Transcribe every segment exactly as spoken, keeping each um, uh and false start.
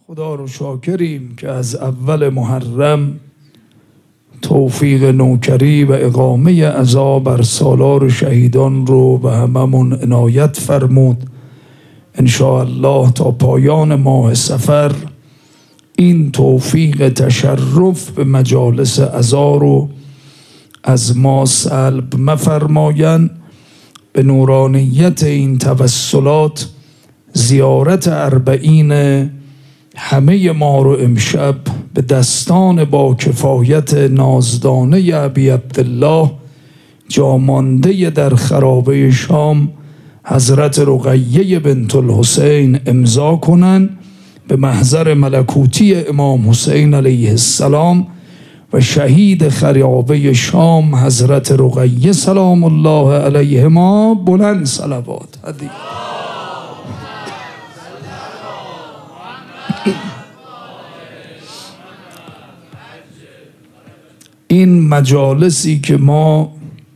خدا رو شاکریم که از اول محرم توفیق نوکری و اقامه عزا بر سالار شهیدان رو به هممون عنایت فرمود. انشاءالله تا پایان ماه صفر این توفیق تشرف به مجالس عزا رو از ما سلب مفرماین. به نورانیت این توسلات زیارت اربعین همه ما رو امشب به دستان با کفایت نازدانه ابی عبدالله جامانده در خرابه شام حضرت رقیه بنت الحسین امضا کنن به محضر ملکوتی امام حسین علیه السلام و شهید خرابه شام حضرت رقیه سلام الله علیهما. بلند صلوات هدیه. این مجالسی که ما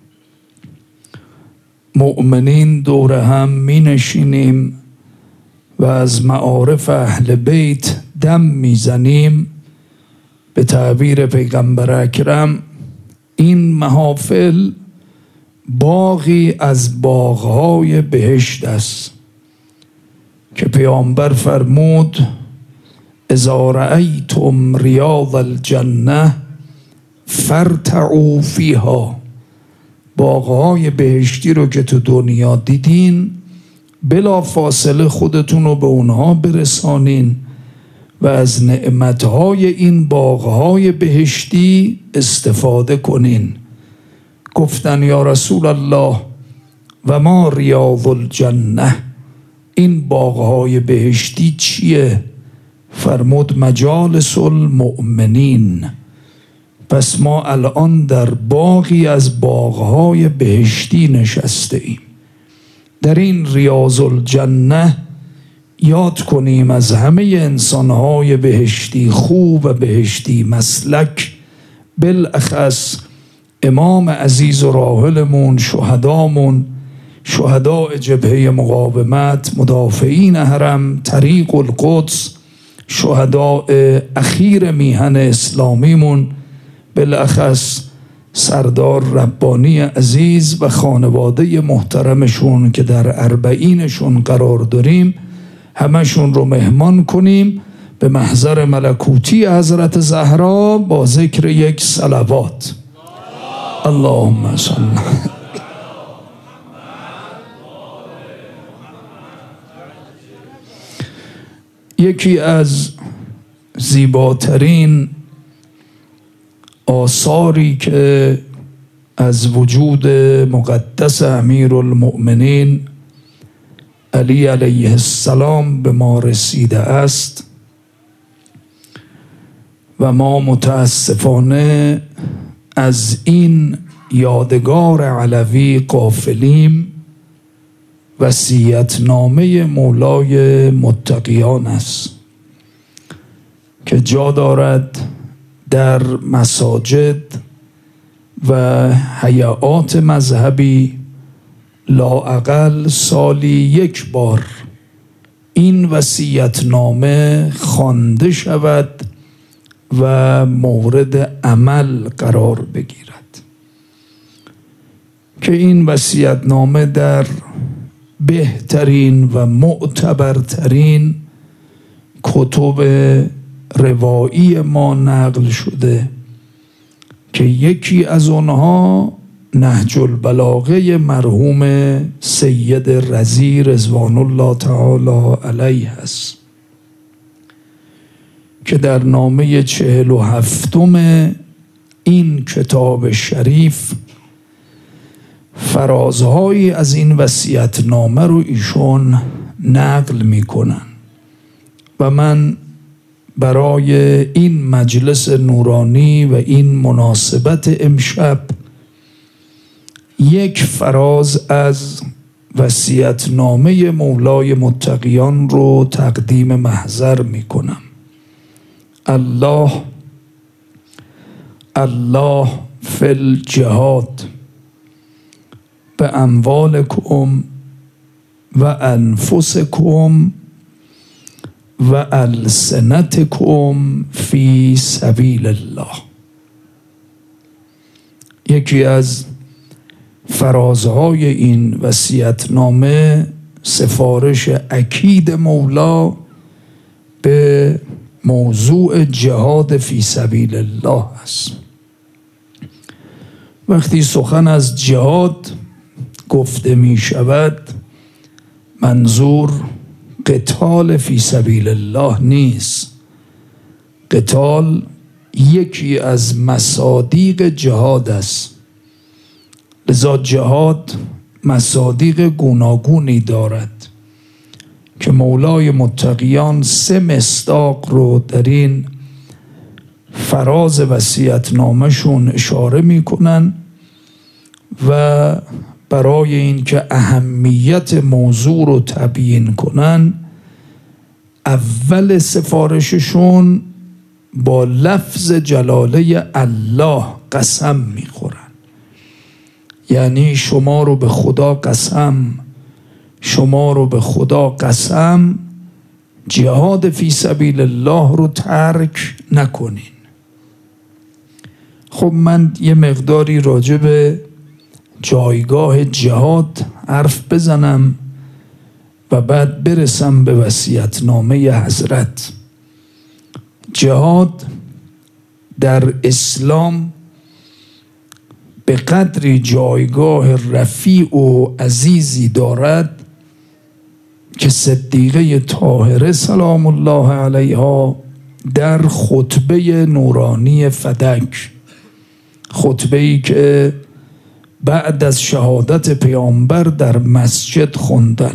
مؤمنین دور هم می نشینیم و از معارف اهل بیت دم می زنیم، به تعبیر پیغمبر اکرم این محافل باغی از باغهای بهشت است که پیامبر فرمود اذا رأیتم ریاض الجنه فرتعوا فیها. باغهای بهشتی رو که تو دنیا دیدین بلا فاصله خودتون رو به اونها برسانین و از نعمتهای این باغهای بهشتی استفاده کنین. گفتن یا رسول الله و ما ریاض الجنه، این باغهای بهشتی چیه؟ فرمود مجالس المؤمنین. پس ما الان در باغی از باغهای بهشتی نشسته ایم. در این ریاض الجنه یاد کنیم از همه انسانهای بهشتی خوب و بهشتی مسلک، بالاخص امام عزیز و راحلمون، شهدامون، شهداء جبهه مقاومت، مدافعین حرم، طریق القدس، شهداء اخیر میهن اسلامیمون، بالاخص سردار ربانی عزیز و خانواده محترمشون که در اربعینشون قرار داریم، همشون رو مهمان کنیم به محضر ملکوتی حضرت زهرا با ذکر یک صلوات. اللهم صل. یکی از زیباترین آثاری که از وجود مقدس امیرالمؤمنین علی علیه السلام به ما رسیده است و ما متاسفانه از این یادگار علوی غافلیم، وصیت‌نامه مولای متقیان است که جا دارد در مساجد و هیئات مذهبی لااقل سالی یک بار این وصیت‌نامه خوانده شود و مورد عمل قرار بگیرد که این وصیت‌نامه در بهترین و معتبرترین کتب روایی ما نقل شده که یکی از آنها نهج البلاغه مرحوم سید رضی رضوان الله تعالی علیه است که در نامه چهل و هفتم این کتاب شریف فرازهایی از این وصیت‌نامه رو ایشون نقل میکنن و من برای این مجلس نورانی و این مناسبت امشب یک فراز از وصیت‌نامه مولای متقیان رو تقدیم محضر میکنم. الله الله فی الجهاد به اموالکم و انفسکم و السنتکم فی سبیل الله. یکی از فرازهای این وصیت‌نامه سفارش اکید مولا به موضوع جهاد فی سبیل الله است. وقتی سخن از جهاد گفته می شود، منظور قتال فی سبیل الله نیست. قتال یکی از مصادیق جهاد است. لذا جهاد مصادیق گوناگونی دارد که مولای متقیان سه مصداق رو در این فراز وصیت‌نامه‌شون اشاره میکنن و برای اینکه اهمیت موضوع رو تبیین کنن اول سفارششون با لفظ جلاله الله قسم میخورن. یعنی شما رو به خدا قسم شما رو به خدا قسم جهاد فی سبیل الله رو ترک نکنین. خب من یه مقداری راجع به جایگاه جهاد حرف بزنم و بعد برسم به وصیت‌نامه حضرت. جهاد در اسلام به قدری جایگاه رفیع و عزیزی دارد که صدیقه طاهره سلام الله علیها در خطبه نورانی فدک، خطبه‌ای که بعد از شهادت پیامبر در مسجد خوندن،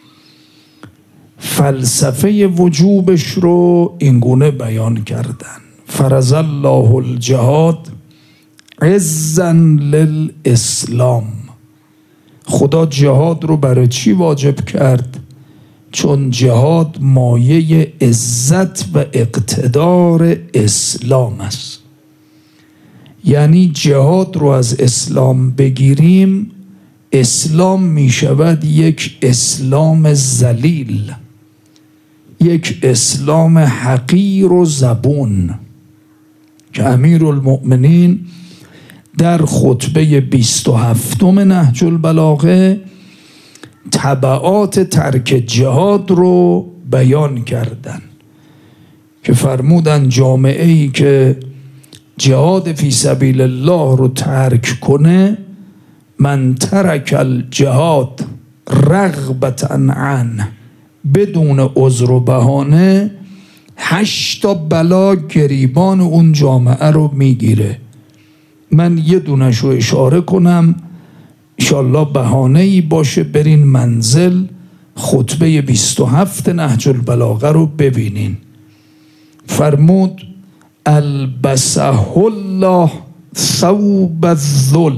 فلسفه وجوبش رو اینگونه بیان کردن: فرض الله الجهاد عزا للاسلام. خدا جهاد رو برای چی واجب کرد؟ چون جهاد مایه عزت و اقتدار اسلام است. یعنی جهاد رو از اسلام بگیریم، اسلام می شود یک اسلام ذلیل، یک اسلام حقیر و زبون که امیرالمؤمنین در خطبه بیست و هفتم نهج البلاغه تبعات ترک جهاد رو بیان کردن که فرمودن جامعه‌ای که جهاد فی سبیل الله رو ترک کنه، من ترک الجهاد رغبة عنه، بدون عذر و بهانه، هشتا بلا گریبان اون جامعه رو میگیره. من یه دونش رو اشاره کنم، انشالله بهانه‌ای باشه برین منزل خطبه بیست و هفت نهج البلاغه رو ببینین. فرمود البسه الله ثوب الذل.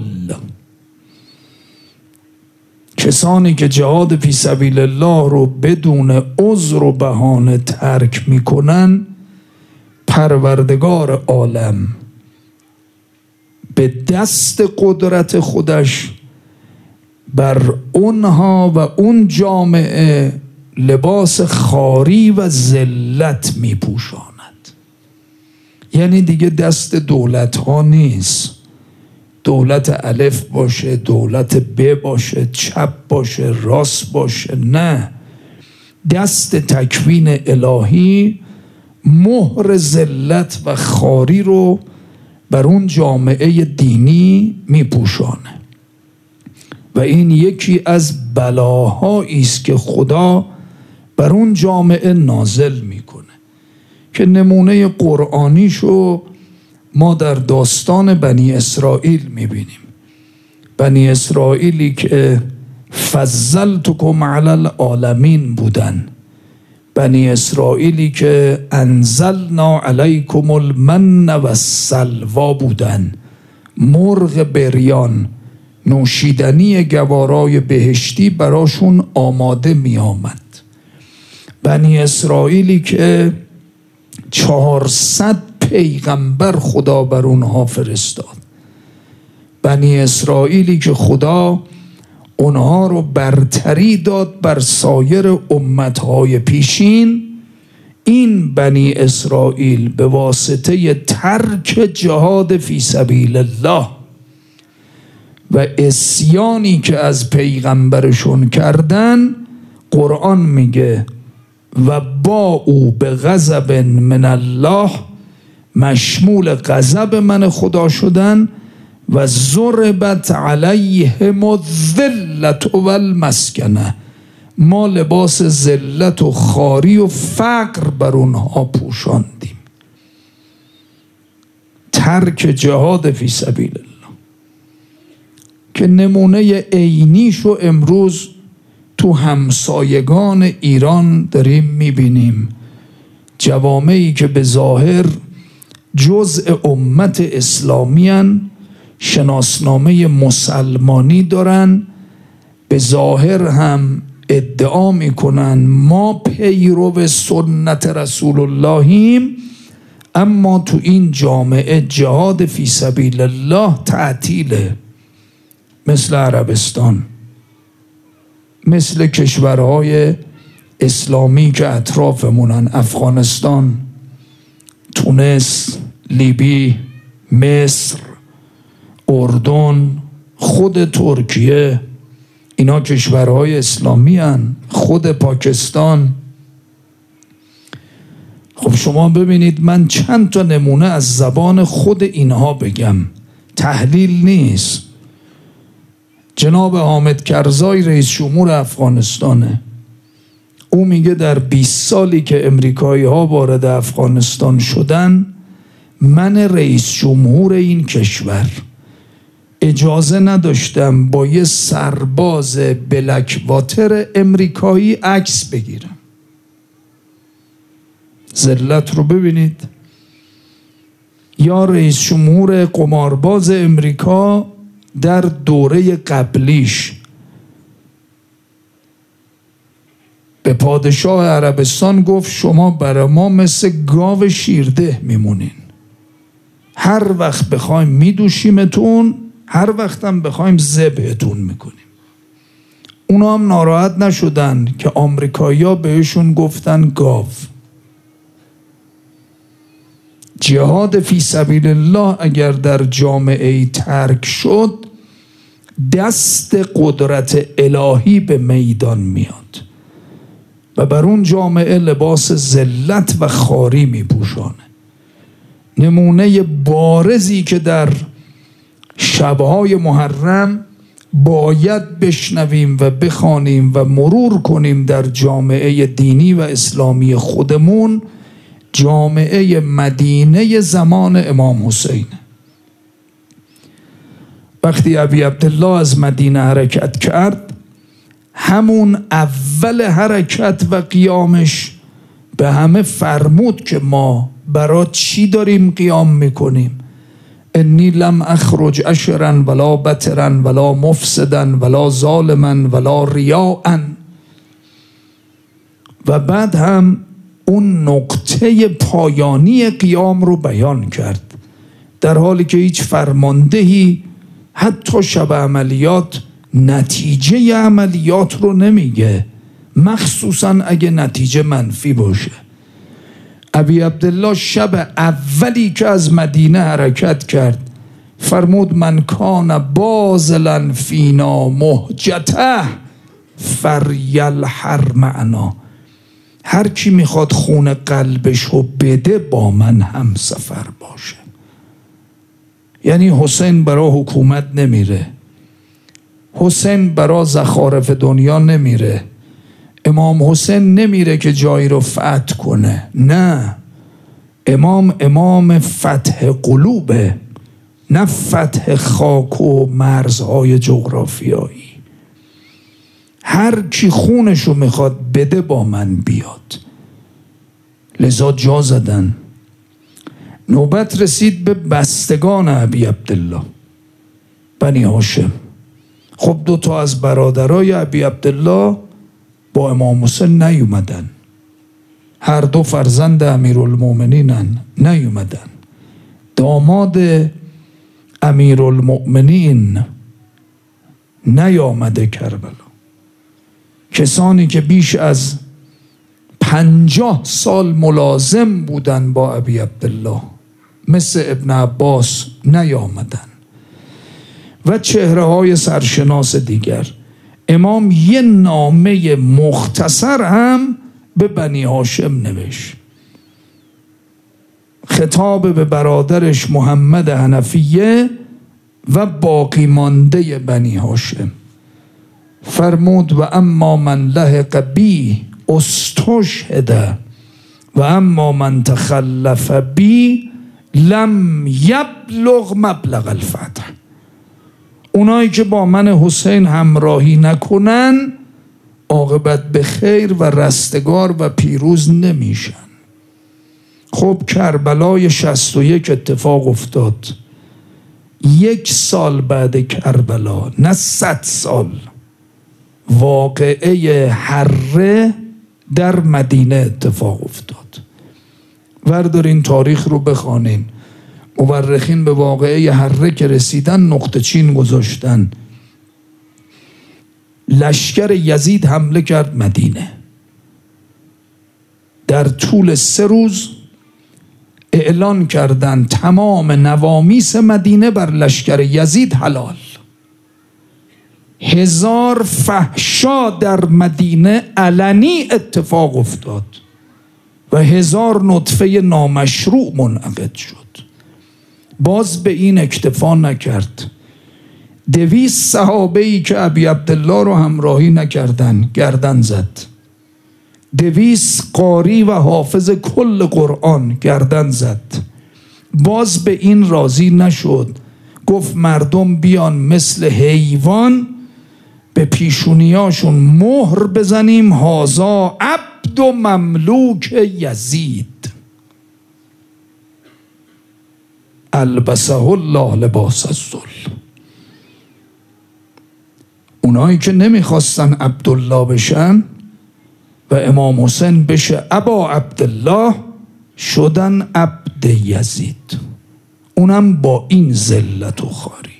کسانی که جهاد فی سبیل الله رو بدون عذر و بهانه ترک میکنن، پروردگار عالم به دست قدرت خودش بر اونها و اون جامعه لباس خاری و ذلت میپوشاند. یعنی دیگه دست دولت ها نیست، دولت الف باشه، دولت ب باشه، چپ باشه، راست باشه، نه، دست تکوین الهی مهر ذلت و خاری رو بر اون جامعه دینی میپوشانه و این یکی از بلاهایی است که خدا بر اون جامعه نازل میکنه که نمونه قرآنیشو ما در داستان بنی اسرائیل میبینیم. بنی اسرائیلی که فضلتکم علی العالمین بودن، بنی اسرائیلی که انزلنا علیکم المن و السلوا بودن، مرغ بریان، نوشیدنی گوارای بهشتی براشون آماده می آمد. بنی اسرائیلی که چهارصد پیغمبر خدا بر اونها فرستاد، بنی اسرائیلی که خدا اونها رو برتری داد بر سایر امتهای پیشین، این بنی اسرائیل به واسطه ترک جهاد فی سبیل الله و عصیانی که از پیغمبرشون کردن، قرآن میگه و با او به غضب من الله، مشمول غضب من خدا شدن، و ضربت علیهم الذلة والمسکنه، ما لباس ذلت و خواری و فقر بر اونها پوشاندیم. ترک جهاد فی سبیل الله که نمونه عینیشو امروز تو همسایگان ایران داریم میبینیم. جوامعی که به ظاهر جزء امت اسلامی هن، شناسنامه مسلمانی دارن، به ظاهر هم ادعا میکنن ما پیرو سنت رسول اللهیم، اما تو این جامعه جهاد فی سبیل الله تعطیله. مثل عربستان، مثل کشورهای اسلامی که اطرافمونن، افغانستان، تونس، لیبی، مصر، اردن، خود ترکیه، اینا کشورهای اسلامی هن. خود پاکستان. خب شما ببینید، من چند تا نمونه از زبان خود اینها بگم، تحلیل نیست. جناب حامد کرزای رئیس جمهور افغانستانه، او میگه در بیست سالی که امریکایی ها وارد افغانستان شدن، من رئیس جمهور این کشور اجازه نداشتم با یه سرباز بلک واتر امریکایی عکس بگیرم. ذلت رو ببینید. یا رئیس جمهور قمارباز امریکا در دوره قبلیش به پادشاه عربستان گفت شما برای ما مثل گاو شیرده میمونین، هر وقت بخوایم میدوشیمتون، هر وقت هم بخوایم ذبحتون میکنیم. اونا هم ناراحت نشدن که آمریکایی‌ها بهشون گفتن گاو. جهاد فی سبیل الله اگر در جامعه ترک شد، دست قدرت الهی به میدان میاد و بر اون جامعه لباس ذلت و خواری میپوشانه. نمونه بارزی که در شبهای محرم باید بشنویم و بخوانیم و مرور کنیم در جامعه دینی و اسلامی خودمون، جامعه مدینه زمان امام حسین. وقتی ابی عبدالله از مدینه حرکت کرد، همون اول حرکت و قیامش به همه فرمود که ما برای چی داریم قیام میکنیم؟ انی لم اخرج اشرا ولا بطرا ولا مفسدا ولا ظالما ولا ریاء. و بعد هم اون نقطه پایانی قیام رو بیان کرد، در حالی که هیچ فرماندهی حتی شب عملیات نتیجه عملیات رو نمیگه، مخصوصا اگه نتیجه منفی باشه. ابی عبدالله شب اولی که از مدینه حرکت کرد فرمود من کان بازلا فینا مهجته فریلحر معنا. هر کی میخواد خون قلبش رو بده با من هم سفر باشه. یعنی حسین برای حکومت نمیره، حسین برای زخارف دنیا نمیره، امام حسین نمیره که جایی رو فتح کنه، نه، امام امام فتح قلوبه، نه فتح خاک و مرزهای جغرافیایی. هر کی خونشو میخواد بده با من بیاد. لذا جا زدن. نوبت رسید به بستگان ابی عبدالله، بنی هاشم. خب دو تا از برادرای ابی عبدالله با امام حسین نیومدن، هر دو فرزند امیرالمؤمنینن، نیومدن. داماد امیرالمؤمنین نیامده کربلا. کسانی که بیش از پنجاه سال ملازم بودن با ابی عبدالله، مثل ابن عباس نیامدن و چهره های سرشناس دیگر. امام یه نامه مختصر هم به بنی هاشم نوشت، خطاب به برادرش محمد حنفیه و باقی مانده بنی هاشم. فرمود و اما من لحق بی استشهد و اما من تخلف بی لم یبلغ مبلغ الفتح. اونایی که با من حسین همراهی نکنن عاقبت به خیر و رستگار و پیروز نمیشن. خب کربلای شصت و یک اتفاق افتاد. یک سال بعد کربلا، نه صد سال، واقعه حره در مدینه اتفاق افتاد. وردارین تاریخ رو بخوانین. مورخین به واقعه حره که رسیدن نقطه چین گذاشتن. لشکر یزید حمله کرد مدینه. در طول سه روز اعلان کردند تمام نوامیس مدینه بر لشکر یزید حلال. هزار فحشا در مدینه علنی اتفاق افتاد و هزار نطفه نامشروع منعقد شد. باز به این اکتفا نکرد. دویست صحابه‌ای که ابی عبدالله رو همراهی نکردن گردن زد. دویست قاری و حافظ کل قرآن گردن زد. باز به این راضی نشد. گفت مردم بیان مثل حیوان به پیشونیاشون مهر بزنیم هازا عبد و مملوک یزید البسه الله لباس الذل. اونایی که نمیخواستن عبدالله بشن و امام حسین بشه ابا عبدالله شدن عبد یزید، اونم با این ذلت و خواری.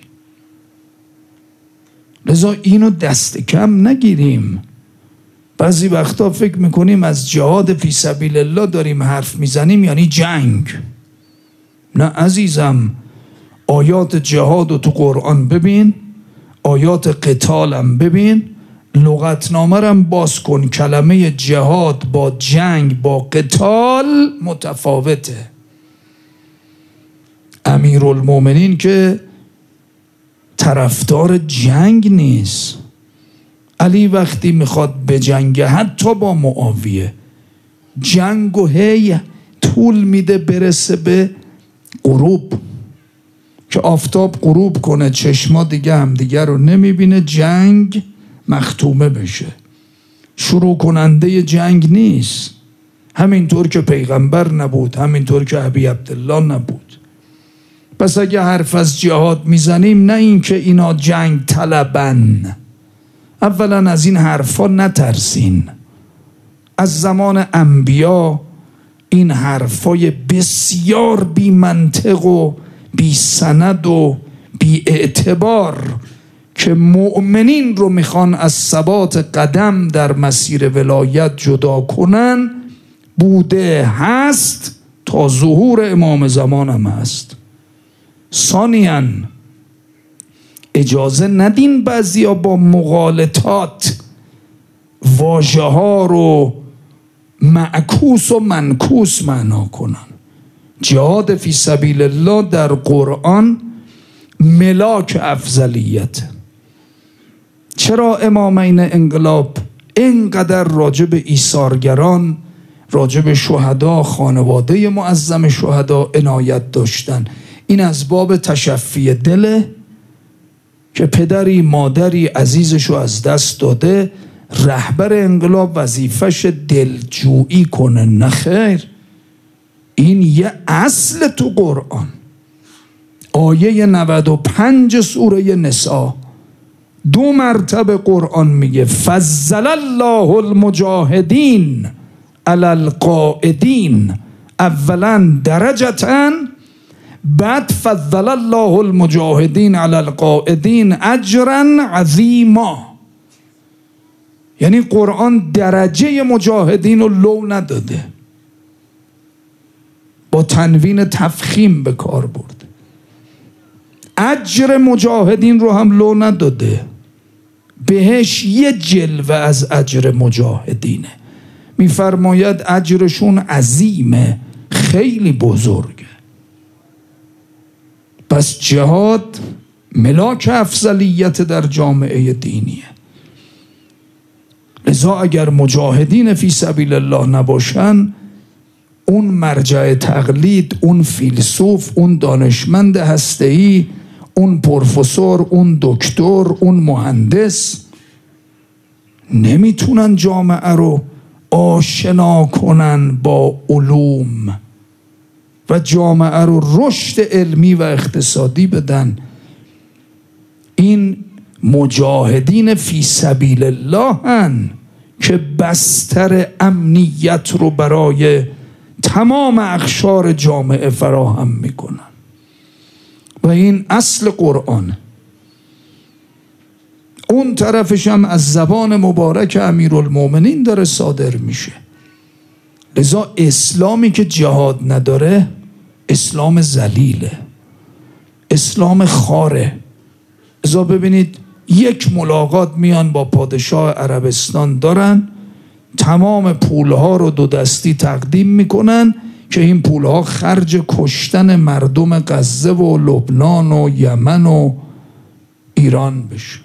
لذا اینو دست کم نگیریم. بعضی وقتا فکر میکنیم از جهاد فی سبیل الله داریم حرف میزنیم یعنی جنگ. نه عزیزم، آیات جهاد رو تو قرآن ببین، آیات قتالم ببین، لغتنامه رم باز کن. کلمه جهاد با جنگ با قتال متفاوته. امیرالمومنین که طرفدار جنگ نیست. علی وقتی میخواد بجنگه حتی با معاویه جنگ و هی طول میده برسه به غروب، که آفتاب غروب کنه چشما دیگه هم دیگه رو نمیبینه، جنگ مختومه بشه. شروع کننده جنگ نیست. همینطور که پیغمبر نبود، همینطور که ابی عبدالله نبود. پس اگه حرف از جهاد میزنیم نه این که اینا جنگ طلبن، اولا از این حرفا نترسین. از زمان انبیا این حرفای بسیار بی منطق و بی سند و بی اعتبار که مؤمنین رو میخوان از ثبات قدم در مسیر ولایت جدا کنن بوده، هست، تا ظهور امام زمان هم هست. ثانیاً اجازه ندین بعضیا با مغالطات واژه ها رو معکوس و منکوس معنا کنن. جهاد فی سبیل الله در قرآن ملاک افضلیت. چرا امامین انقلاب اینقدر راجع به ایثارگران، راجع به شهدا، خانواده معظم شهدا عنایت داشتن؟ این از باب تشفی دله که پدری مادری عزیزشو از دست داده، رهبر انقلاب وظیفش دلجویی کنه. نخیر، این یه اصل تو قرآن. آیه نود و پنج سوره نساء دو مرتبه قرآن میگه فضل الله المجاهدین علی القاعدین، اولا درجتن، بعد فضل الله المجاهدین علی القاعدین اجرا عظیما. یعنی قرآن درجه مجاهدین رو لو نداده، با تنوین تفخیم به کار برده. اجر مجاهدین رو هم لو نداده، بهش یه جلوه از اجر مجاهدینه. میفرماید اجرشون عظیمه، خیلی بزرگه. پس جهاد ملاک افضلیت در جامعه دینیه. لذا اگر مجاهدین فی سبیل الله نباشن، اون مرجع تقلید، اون فیلسوف، اون دانشمند هسته‌ای، اون پروفسور، اون دکتر، اون مهندس نمیتونن جامعه رو آشنا کنن با علوم و جامعه رو رشد علمی و اقتصادی بدن. این مجاهدین فی سبیل الله هن که بستر امنیت رو برای تمام اقشار جامعه فراهم میکنن و این اصل قرآن. اون طرفش هم از زبان مبارک امیرالمومنین داره صادر میشه. لذا اسلامی که جهاد نداره اسلام ذلیله، اسلام خاره. لذا ببینید یک ملاقات میان با پادشاه عربستان دارن، تمام پولها رو دو دستی تقدیم میکنن که این پولها خرج کشتن مردم غزه و لبنان و یمن و ایران بشه.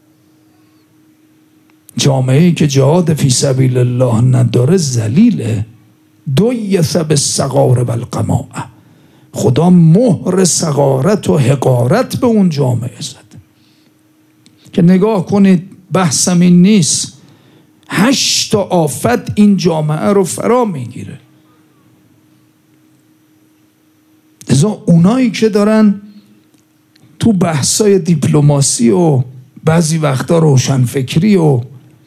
جامعه‌ای که جهاد فی سبیل الله نداره ذلیله. دویث بالصغار والقماء. خدا مهر صغارت و حقارت به اون جامعه زد که نگاه کنید، بحثم این نیست، هشت تا آفت این جامعه رو فرا میگیره. لذا اونایی که دارن تو بحثای دیپلماسی و بعضی وقتا روشنفکری و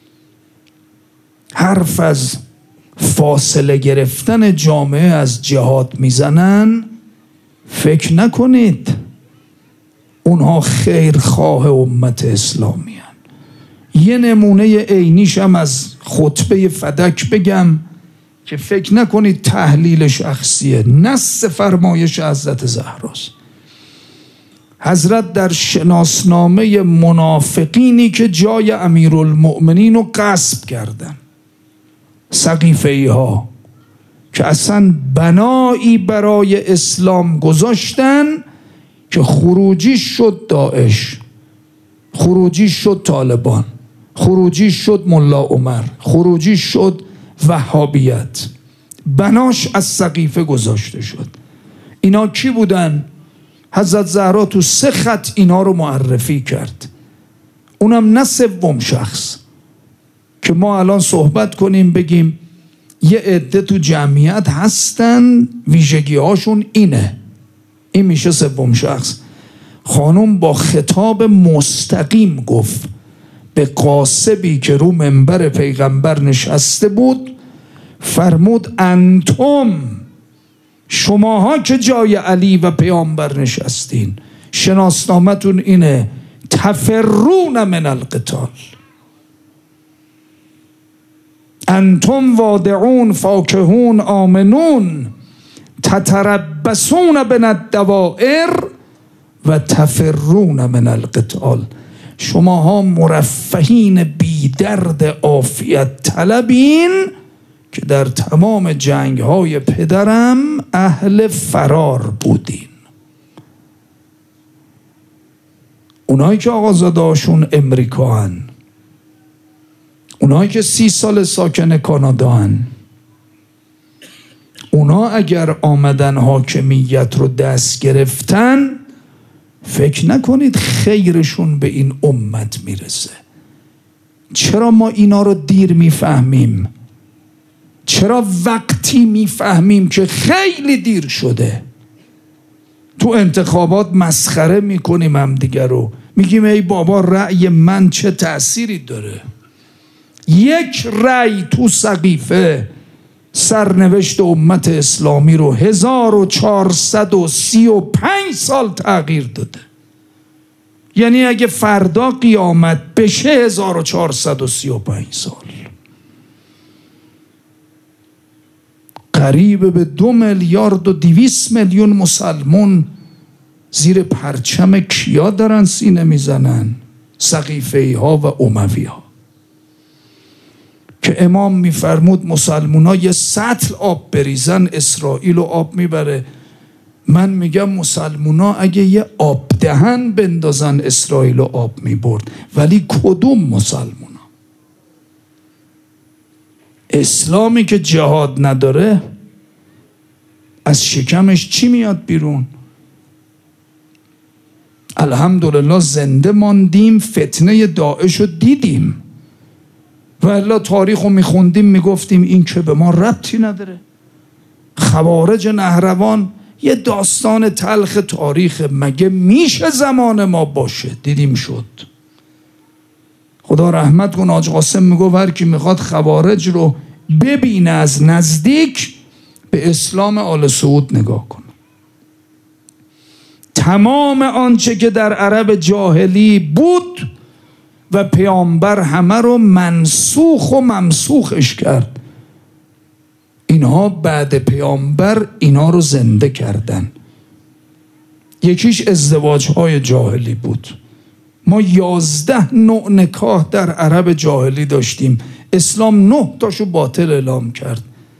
حرف از فاصله گرفتن جامعه از جهاد میزنن، فکر نکنید اونها خیرخواه امت اسلامی هن. یه نمونه عینیش هم از خطبه فدک بگم که فکر نکنید تحلیل شخصیه، نص فرمایش حضرت زهراست. حضرت در شناسنامه منافقینی که جای امیرالمؤمنین رو غصب کردن، سقیفه‌ای ها که اصلا بنایی برای اسلام گذاشتن که خروجی شد داعش، خروجی شد طالبان، خروجی شد ملا عمر، خروجی شد وهابیت، بناش از سقیفه گذاشته شد. اینا کی بودن؟ حضرت زهرا تو سه خط اینا رو معرفی کرد، اونم نه سوم شخص که ما الان صحبت کنیم بگیم یه عده تو جمعیت هستن ویژگی هاشون اینه، این میشه سوم شخص. خانم با خطاب مستقیم گفت به قاسبی که رو منبر پیغمبر نشسته بود، فرمود انتم، شماها که جای علی و پیامبر نشستین، شناسنامتون اینه، تفرون من القتال، انتم وادعون فاکهون آمنون تتربصون بین الدوائر و تفرون من القتال. شماها مرفهین بی درد عافیت طلبین که در تمام جنگ های پدرم اهل فرار بودین. اونایی که آقازادهاشون امریکا هن، اونایی که سی سال ساکن کانادا هن، اونا اگر آمدن حاکمیت رو دست گرفتن، فکر نکنید خیرشون به این امت میرسه. چرا ما اینا رو دیر میفهمیم؟ چرا وقتی میفهمیم که خیلی دیر شده؟ تو انتخابات مسخره میکنیم هم دیگر رو، میگیم ای بابا رأی من چه تأثیری داره؟ یک رأی تو سقیفه سرنوشت امت اسلامی رو هزار و چهارصد و سی و پنج سال تغییر داده. یعنی اگه فردا قیامت بشه هزار و چهارصد و سی و پنج سال، قریب به دو میلیارد و دویست میلیون مسلمون زیر پرچم کیا دارن سینه میزنن؟ سقیفه‌ای ها و اموی ها، که امام میفرمود مسلمون ها یه سطل آب بریزن اسرائیل و آب میبره. من میگم مسلمون ها اگه یه آب دهن بندازن اسرائیل و آب میبرد. ولی کدوم مسلمون ها؟ اسلامی که جهاد نداره از شکمش چی میاد بیرون؟ الحمدلله زنده ماندیم، فتنه داعش رو دیدیم، و الا تاریخ رو میخوندیم میگفتیم این که به ما ربطی نداره. خوارج نهروان یه داستان تلخ تاریخ، مگه میشه زمان ما باشه؟ دیدیم شد. خدا رحمت کن حاج قاسم میگفت هر کی میخواد خوارج رو ببینه از نزدیک به اسلام آل سعود نگاه کنه. تمام آنچه که در عرب جاهلی بود و پیامبر همه رو منسوخ و ممسوخش کرد، اینها بعد پیامبر اینا رو زنده کردن. یکیش ازدواج های جاهلی بود. ما یازده نوع نکاح در عرب جاهلی داشتیم، اسلام نه تاشو باطل اعلام کرد.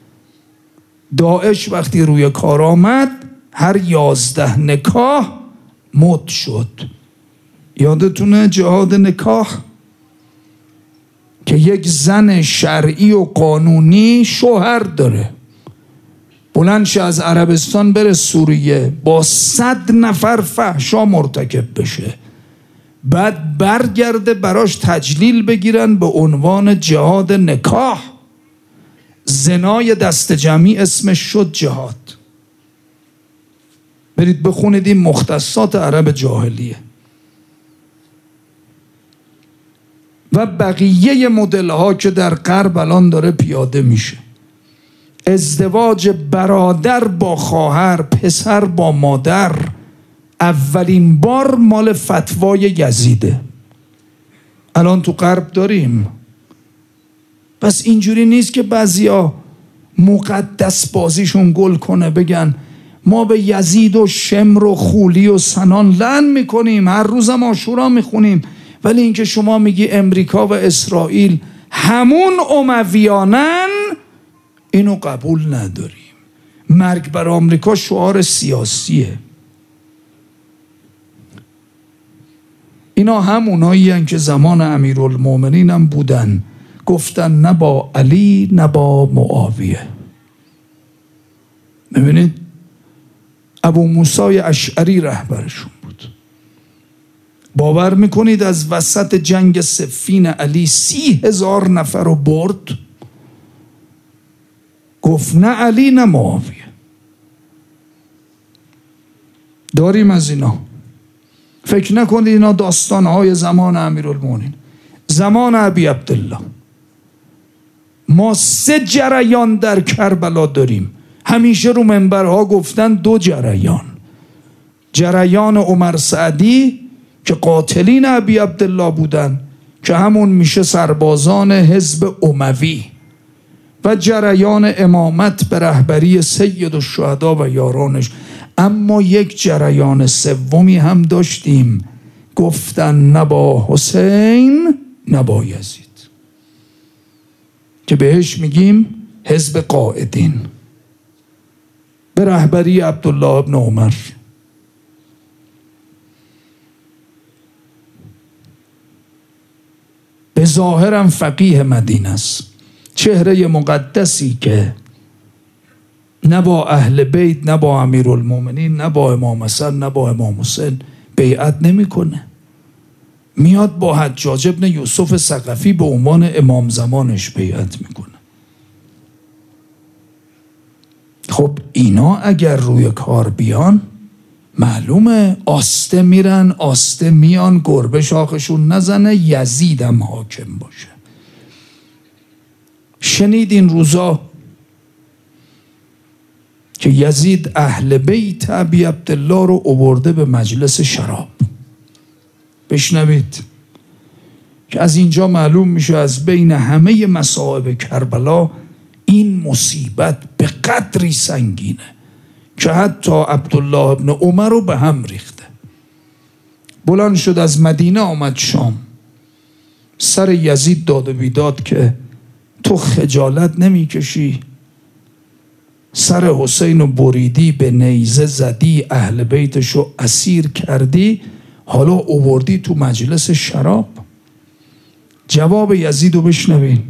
داعش وقتی روی کار آمد هر یازده نکاح مد شد. یادتونه جهاد نکاح که یک زن شرعی و قانونی شوهر داره، بلند شه از عربستان بره سوریه با صد نفر فحشا مرتکب بشه، بعد برگرده براش تجلیل بگیرن به عنوان جهاد نکاح. زنای دست جمعی اسمش شد جهاد. برید بخونید این مختصات عرب جاهلیه. و بقیه مدل ها که در غرب الان داره پیاده میشه. ازدواج برادر با خواهر، پسر با مادر، اولین بار مال فتوای یزیده. الان تو غرب داریم. پس اینجوری نیست که بعضیا مقدس بازیشون گل کنه بگن ما به یزید و شمر و خولی و سنان لعن میکنیم، هر روزم عاشورا میخونیم، ولی اینکه شما میگی امریکا و اسرائیل همون امویانن، اینو قبول نداریم. مرگ بر آمریکا شعار سیاسیه. اینا همونایی هن که زمان امیرالمومنین هم بودن، گفتن نه با علی نه با معاویه. ببینید ابو موسی اشعری رهبرشون بود. باور میکنید از وسط جنگ صفین علی سی هزار نفر رو برد؟ گفت نه علی نه معاویه. داریم از اینا. فکر نکنید اینا داستانهای زمان امیرالمومنین. زمان ابی عبدالله ما سه جریان در کربلا داریم. همیشه رو منبرها گفتن دو جریان. جریان عمر سعدی که قاتلین ابی عبدالله بودن، که همون میشه سربازان حزب اموی، و جریان امامت به رهبری سید الشهدا و یارانش. اما یک جریان سومی هم داشتیم، گفتن نه با حسین نه با یزید، که بهش میگیم حزب قائدین به رهبری عبدالله ابن عمر. به ظاهرم فقیه مدینه است، چهره مقدسی که نه با اهل بیت نه با امیرالمومنین نه با امام حسن نه با امام حسین بیعت نمیکنه. میاد با حجاج ابن یوسف ثقفی به عنوان امام زمانش بیعت میکنه. خب اینا اگر روی کار بیان معلومه آسته میرن آسته میان، گربه شاخشون نزنه، یزیدم حاکم باشه. شنید این روزا که یزید اهل بیت ابی عبدالله رو آورده به مجلس شراب، بشنوید که از اینجا معلوم میشه از بین همه مصائب کربلا این مصیبت به قدری سنگینه که حتی عبدالله ابن عمر رو به هم ریخته. بلند شد از مدینه آمد شام، سر یزید داد و بیداد که تو خجالت نمی کشی؟ سر حسین رو بریدی، به نیزه زدی، اهل بیتشو اسیر کردی، حالا اووردی تو مجلس شراب؟ جواب یزید رو بشنوین.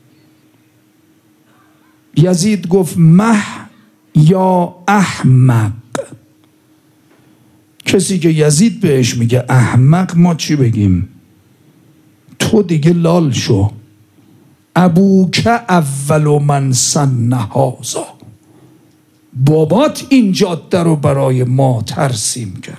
یزید گفت مه یا احمق. کسی که یزید بهش میگه احمق ما چی بگیم؟ تو دیگه لال شو. ابوک اول من سن هذا، بابات این جاده رو برای ما ترسیم کرده.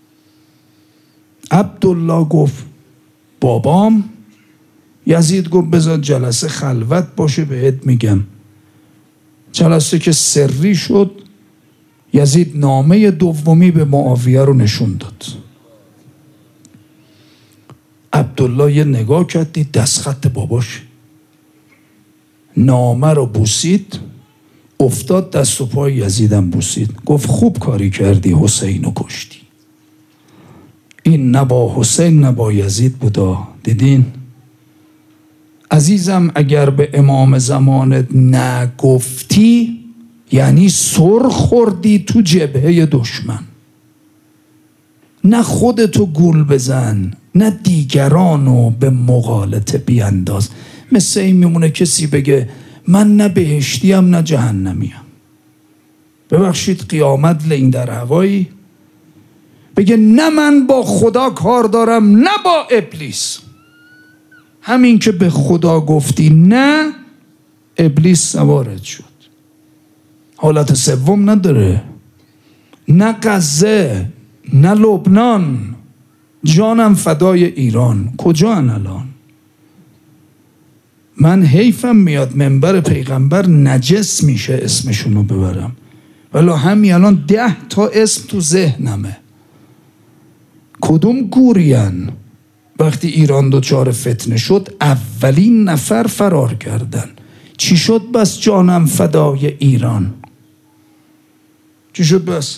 عبدالله گفت بابام؟ یزید گفت بذار جلسه خلوت باشه بهت میگم. جلسه که سری شد، یزید نامه دومی به معاویه رو نشون داد. عبدالله یه نگاه کرد، دید دستخط باباش، نامه رو بوسید، افتاد دست و پای یزیدم بوسید، گفت خوب کاری کردی حسین رو کشتی. این نه با حسین نه با یزید بودا. دیدین؟ عزیزم اگر به امام زمانت نگفتی یعنی سر خوردی تو جبهه دشمن. نه خودتو گول بزن، نه دیگرانو به مغالطه بیانداز. مثل این میمونه کسی بگه من نه بهشتیم نه جهنمیم. ببخشید قیامت لین در هوایی. بگه نه من با خدا کار دارم نه با ابلیس. همین که به خدا گفتی نه، ابلیس سوارت شد. حالت سوم نداره. نه غزه نه لبنان، جانم فدای ایران. کجا ان الان؟ من حیفم میاد منبر پیغمبر نجس میشه اسمشونو ببرم، ولی همین الان ده تا اسم تو ذهنمه. کدوم گورین؟ وقتی ایران دوچار فتنه شد اولین نفر فرار کردن. چی شد بس جانم فدای ایران؟ چی شد بس؟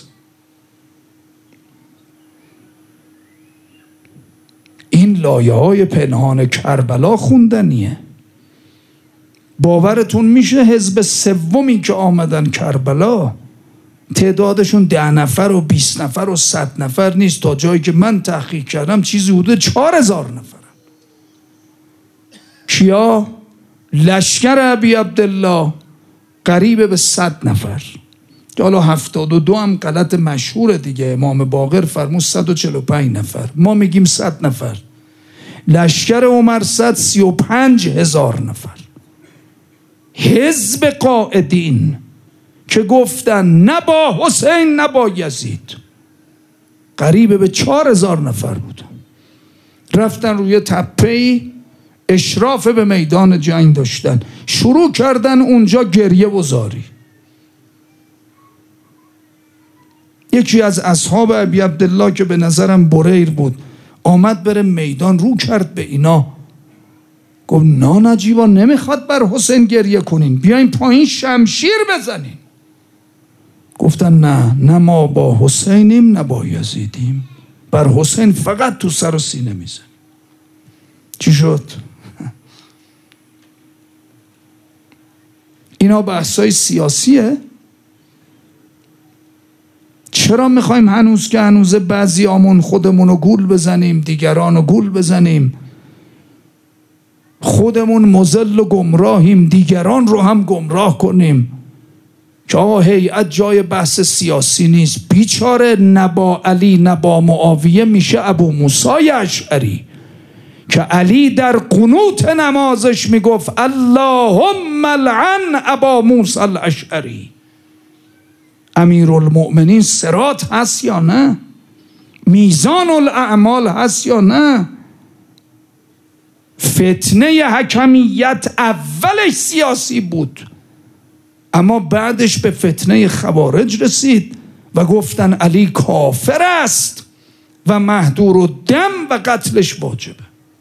این لایه های پنهان کربلا خوندنیه. باورتون میشه حزب سومی که آمدن کربلا تعدادشون ده نفر و بیست نفر و صد نفر نیست. تا جایی که من تحقیق کردم چیزی حدود چهار هزار نفر. کیا؟ لشکر ابی عبدالله قریب به صد نفر. حالا هفتاد و دو هم غلط مشهور دیگه. امام باقر فرمود صد و چهل و پنج نفر، ما میگیم صد نفر. لشکر عمر صد سی و پنج هزار نفر. حزب قائدین که گفتن نه با حسین نه با یزید، قریب به چهار هزار نفر بودن. رفتن روی تپه‌ای اشراف به میدان جنگ داشتن، شروع کردن اونجا گریه و زاری. یکی از اصحاب ابی عبدالله که به نظرم بریر بود آمد بره میدان، رو کرد به اینا، گفت نا نجیبا نمیخواد بر حسین گریه کنین، بیاین پایین شمشیر بزنین. گفتن نه نه ما با حسینیم نه با یزیدیم، بر حسین فقط تو سر و سینه میزن. چی شد؟ اینا بحثای سیاسیه. چرا میخوایم هنوز که هنوز بعضی آمون خودمون رو گول بزنیم، دیگران رو گول بزنیم؟ خودمون مضل و گمراهیم، دیگران رو هم گمراه کنیم که آقا هیئت جای بحث سیاسی نیست. بیچاره نبا علی نبا معاویه میشه ابو موسی اشعری که علی در قنوت نمازش میگفت اللهم لعن ابا موسی الاشعری. امیرالمؤمنین صراط هست یا نه؟ میزان الاعمال هست یا نه؟ فتنه حکمیت اولش سیاسی بود، اما بعدش به فتنه خوارج رسید و گفتن علی کافر است. و مهدور و دم و قتلش واجبه.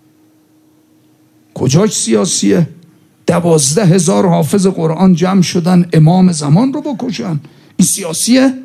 کجاش سیاسیه؟ دوازده هزار حافظ قرآن جمع شدن امام زمان رو بکشن. این سیاسیه؟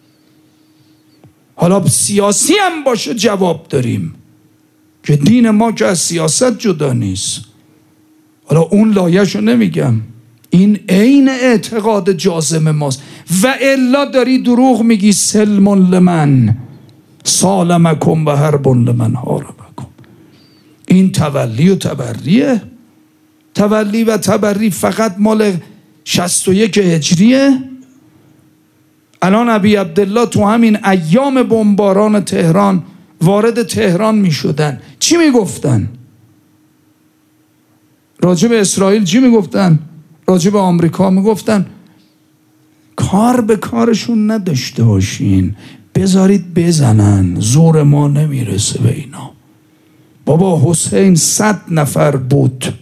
حالا سیاسی هم باشه جواب داریم که دین ما که از سیاست جدا نیست. حالا اون لایش رو نمیگم، این عین اعتقاد جازم ماست. و الا داری دروغ میگی. سلم لمن سالمکم و حرب لمن حاربکم. این تولی و تبریه. تولی و تبری فقط مال شصت و یک هجریه. الان ابی عبدالله تو همین ایام بمباران تهران وارد تهران می شدن، چی می گفتن؟ راجع به اسرائیل چی می گفتن؟ راجع به آمریکا می گفتن کار به کارشون نداشته باشین، بذارید بزنن، زور ما نمیرسه به اینا. بابا حسین صد نفر بود،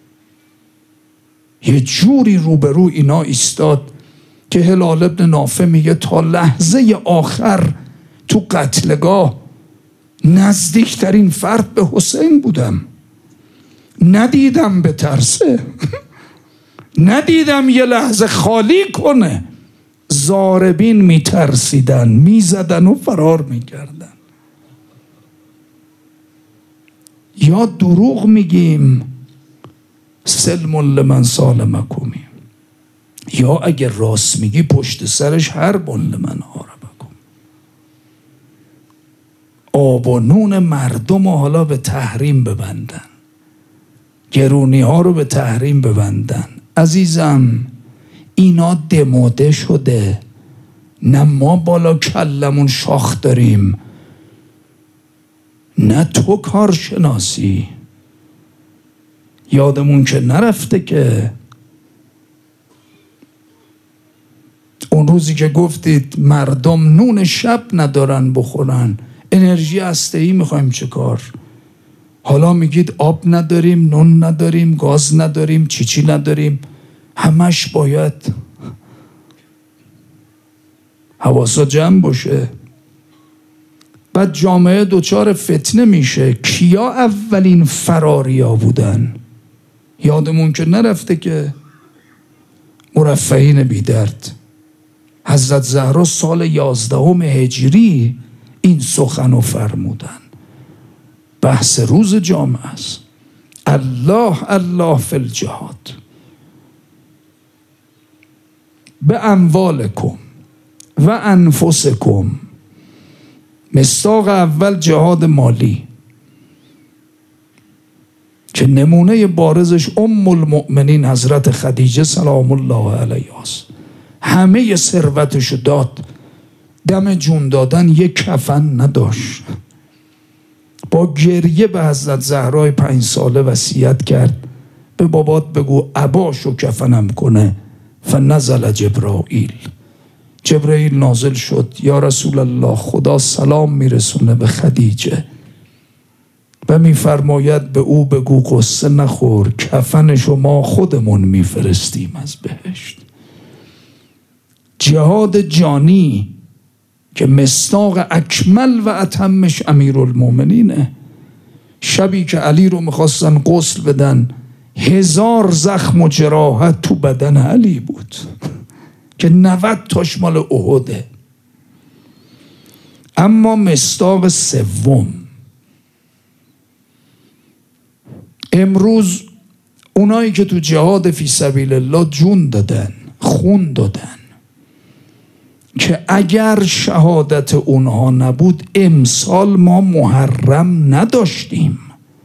یه جوری روبرو اینا ایستاد که هلال ابن نافع میگه تا لحظه آخر تو قتلگاه نزدیکترین فرد به حسین بودم، ندیدم به ترسه ندیدم یه لحظه خالی کنه. ضاربین میترسیدن، میزدن و فرار میکردن. یا دروغ میگیم سلم لمن سالمکمی، یا اگر راست میگی پشت سرش حرب لمن حاربکم. آب و نون مردم رو حالا به تحریم ببندن، گرونی ها رو به تحریم ببندن. عزیزم اینا دموده شده، نه ما بالا کلمون شاخ داریم نه تو کارشناسی. یادمون که نرفته که اون روزی که گفتید مردم نون شب ندارن بخورن، انرژی هسته‌ای میخوایم چه کار؟ حالا میگید آب نداریم، نون نداریم، گاز نداریم، چی چی نداریم. همش باید حواسا جمع باشه. بعد جامعه دوچار فتنه میشه. کیا اولین فراریا بودن؟ یادمون که نرفته که مرفهین بیدرد. حضرت زهرا سال یازدهم هجری این سخنو فرمودن. بحث روز جامعه است. الله الله فی الجهاد به اموالکم و انفسکم. مصداق اول جهاد مالی که نمونه بارزش ام المؤمنین حضرت خدیجه سلام الله علیها است. همه ثروتشو داد، دم جون دادن یک کفن نداشت. با گریه به حضرت زهرای پنج ساله وصیت کرد به بابات بگو عباشو کفنم کنه. فنزل جبرائیل. جبرائیل نازل شد. یا رسول الله خدا سلام میرسونه به خدیجه و میفرماید به او بگو قصه نخور، کفنشو ما خودمون میفرستیم از بهشت. جهاد جانی که مصداق اکمل و اتمش امیرالمومنینه. شبی که علی رو میخواستن غسل بدن، هزار زخم و جراحت تو بدن علی بود که نود تاش مال احده. اما مصداق سوم، امروز اونایی که تو جهاد فی سبیل الله جون دادن، خون دادن، که اگر شهادت اونها نبود امسال ما محرم نداشتیم،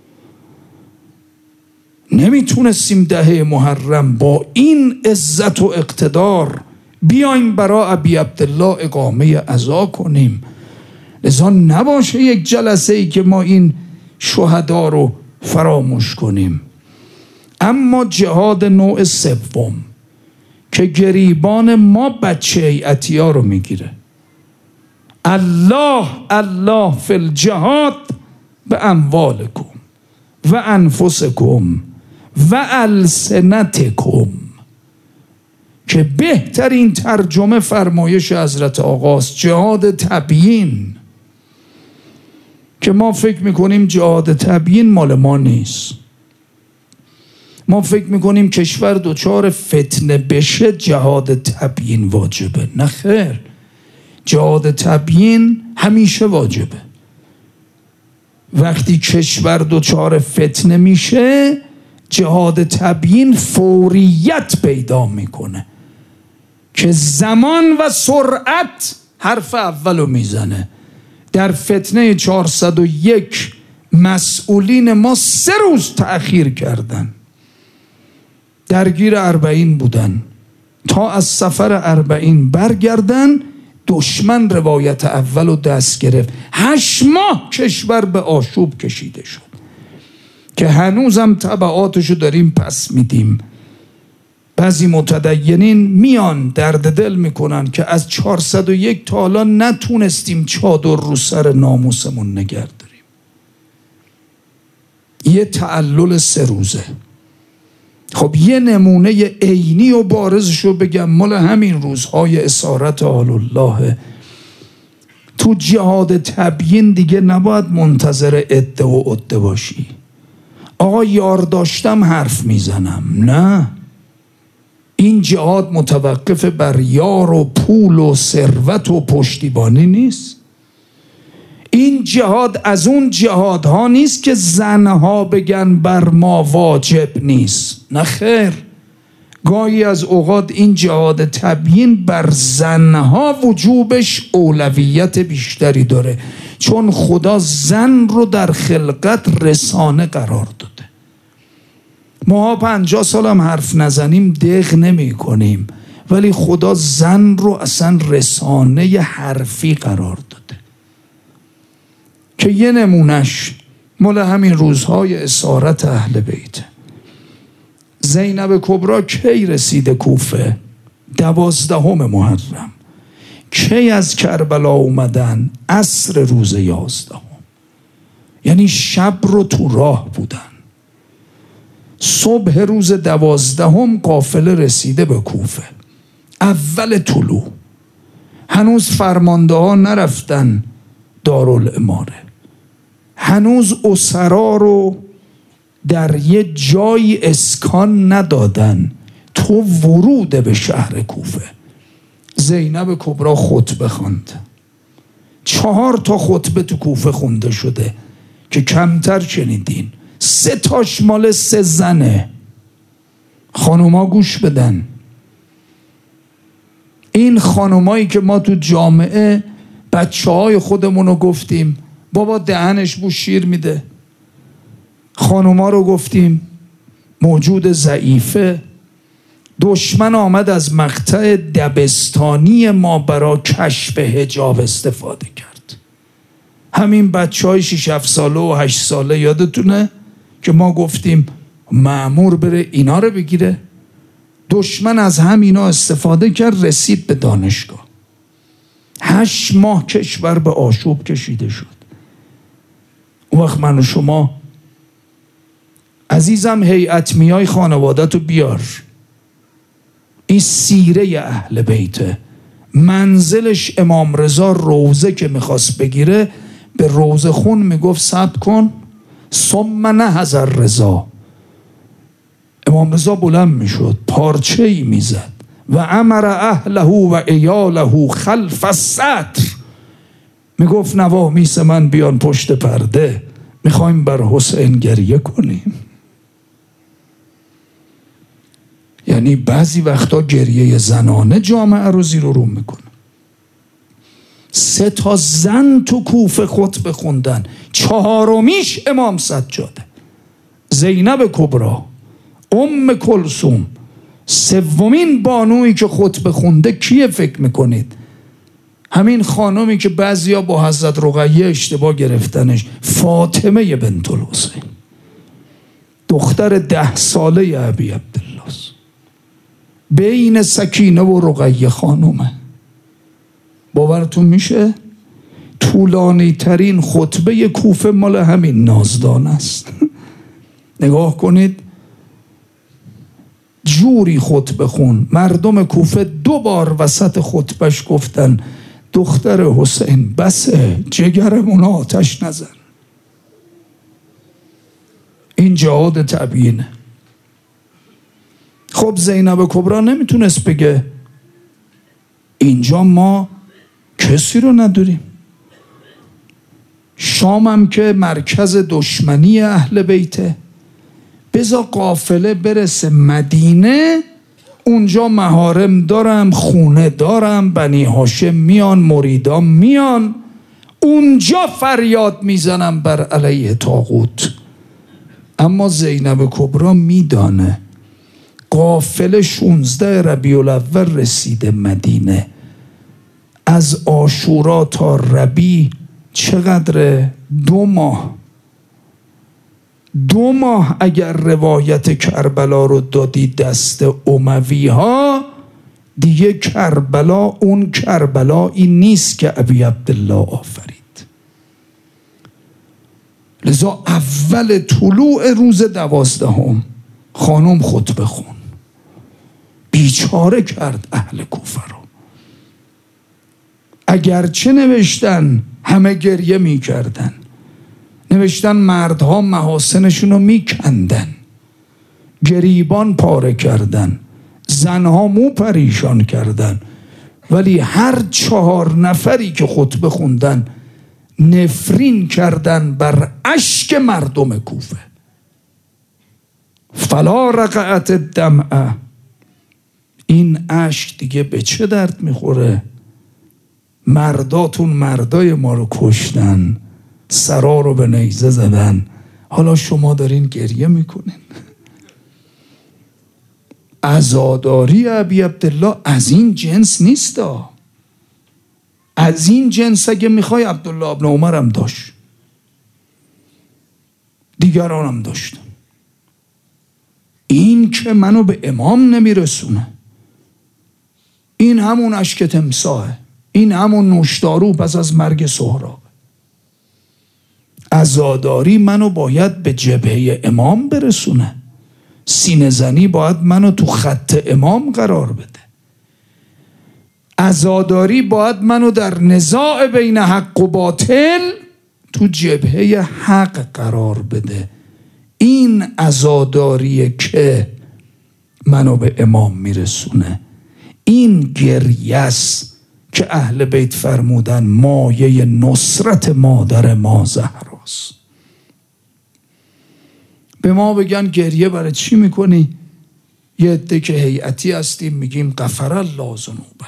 نمیتونستیم دهه محرم با این عزت و اقتدار بیایم برای ابی عبدالله اقامه عزا کنیم. لذا نباشه یک جلسه ای که ما این شهدا رو فراموش کنیم. اما جهاد نوع سوم که گریبان ما بچه ایعتیا رو میگیره. الله الله فی الجهاد به اموالکم و انفسکم و السنتکم، که بهترین ترجمه فرمایش حضرت آقاست. جهاد تبیین، که ما فکر میکنیم جهاد تبیین مال ما نیست. ما فکر میکنیم کشور دچار فتنه بشه جهاد تبیین واجبه. نه خیر، جهاد تبیین همیشه واجبه. وقتی کشور دچار فتنه میشه جهاد تبیین فوریت پیدا میکنه که زمان و سرعت حرف اولو میزنه. در فتنه چهارصد و یک مسئولین ما سه روز تأخیر کردن، درگیر اربعین بودن، تا از سفر اربعین برگردن دشمن روایت اولو دست گرفت. هشت ماه کشور به آشوب کشیده شد که هنوزم تبعاتشو داریم پس میدیم. بعضی متدینین میان درد دل میکنن که از چهارصد و یک تا حالا نتونستیم چادر رو سر ناموسمون نگه داریم. یه تعلل سه روزه. خب یه نمونه عینی و بارزشو بگم، مال همین روزهای اسارت آل الله. تو جهاد تبیین دیگه نباید منتظر عده و عده باشی. آقا یار داشتم حرف میزنم، نه. این جهاد متوقف بر یار و پول و ثروت و پشتیبانی نیست. این جهاد از اون جهادها نیست که زنها بگن بر ما واجب نیست. نه خیر، گاهی از اوقات این جهاد تبیین بر زنها وجوبش اولویت بیشتری داره، چون خدا زن رو در خلقت رسانه قرار داده. ما پنجاه سال هم حرف نزنیم دق نمی کنیم، ولی خدا زن رو اصلا رسانه حرفی قرار داده. که یه نمونش مال همین روزهای اسارت اهل بیت. زینب کبرا کی رسیده کوفه؟ دوازدهم محرم. کی از کربلا اومدن؟ عصر روز یازدهم. یعنی شب رو تو راه بودن. صبح روز دوازدهم قافله رسیده به کوفه، اول طلوع. هنوز فرمانده ها نرفتن دارالاماره، هنوز اسرا رو در یه جایی اسکان ندادن. تو ورود به شهر کوفه. زینب کبرا خطبه خواند. چهار تا خطبه تو کوفه خونده شده که کمتر شنیدین. سه تاش مال سه زنه. خانوما گوش بدن. این خانومایی که ما تو جامعه بچه های خودمونو گفتیم بابا دهنش بو شیر میده، خانوما رو گفتیم موجود ضعیفه. دشمن آمد از مقطع دبستانی ما برای کشف حجاب استفاده کرد. همین بچه های شش هفت ساله و هشت ساله یادتونه که ما گفتیم مأمور بره اینا رو بگیره؟ دشمن از همینا استفاده کرد، رسید به دانشگاه. هشت ماه کشور به آشوب کشیده شد. اون وقت من و شما عزیزم هیئت میای خانوادت رو بیار. این سیره اهل بیته. منزلش امام رضا روزه که میخواست بگیره به روزه خون میگفت صبر کن ثم نهض رضا. امام رضا بلند میشد، پارچه ای میزد و امر اهله و عیاله خلف الستر. میگفت نوامیس من بیان پشت پرده، میخوایم بر حسین گریه کنیم. یعنی بعضی وقتا گریه زنانه جامعه رو زیر و رو میکنه. سه تا زن تو کوفه خطبه خوندن، چهارمیش امام سجاده، زینب کبرا، ام کلثوم. سومین بانویی که خطبه خونده کیه فکر میکنید؟ همین خانمی که بعضیا با حضرت رقیه اشتباه گرفتنش، فاطمه بنت الحسین، دختر ده ساله ابی عبدالله، بین سکینه و رقیه خانومه. باورتون میشه؟ طولانی ترین خطبه کوفه مال همین نازدان است. نگاه کنید، جوری خطبه خون. مردم کوفه دو بار وسط خطبهش گفتن دختر حسین بسه، جگرمون آتش نزن. این جهاد تبیینه. خب زینب کبرا نمیتونست بگه اینجا ما کسی رو نداریم، شام هم که مرکز دشمنی اهل بیته، بذار قافله برسه مدینه، اونجا محارم دارم، خونه دارم، بنی هاشم میان، مریدان میان، اونجا فریاد میزنم بر علیه طاغوت. اما زینب کبرا میدانه قافله شونزده ربیع الاول رسیده مدینه، از عاشورا تا ربیع چقدره؟ دو ماه. دو ماه اگر روایت کربلا رو دادی دست اموی ها، دیگه کربلا اون کربلایی نیست که ابی عبدالله آفرید. لذا اول طلوع روز دوازدهم خانم خطبه خون، بیچاره کرد اهل کوفه رو. اگرچه نوشتن همه گریه می کردن، نوشتن مردها محاسنشون رو می کندن، گریبان پاره کردن، زنها مو پریشان کردن، ولی هر چهار نفری که خطبه خوندن نفرین کردن بر اشک مردم کوفه. فلا رقعت الدمع، این اشک دیگه به چه درد میخوره؟ مرداتون مردای ما رو کشتن، سرا رو به نیزه زدن، حالا شما دارین گریه میکنین. عزاداری ابی عبدالله از این جنس نیستا. از این جنس اگه میخوای عبدالله ابن عمر هم داشت، دیگران هم داشتن. این که منو به امام نمیرسونه، این همون اشک تمساحه، این همون نوشدارو پس از مرگ سهراب. عزاداری منو باید به جبهه امام برسونه، سینه زنی باید منو تو خط امام قرار بده، عزاداری باید منو در نزاع بین حق و باطل تو جبهه حق قرار بده. این عزاداریه که منو به امام میرسونه. این گریس که اهل بیت فرمودن مایه نصرت مادر ما زهراست. به ما بگن گریه برای چی میکنی؟ یه عده که هیئتی هستیم میگیم غفر الله ذنوبه،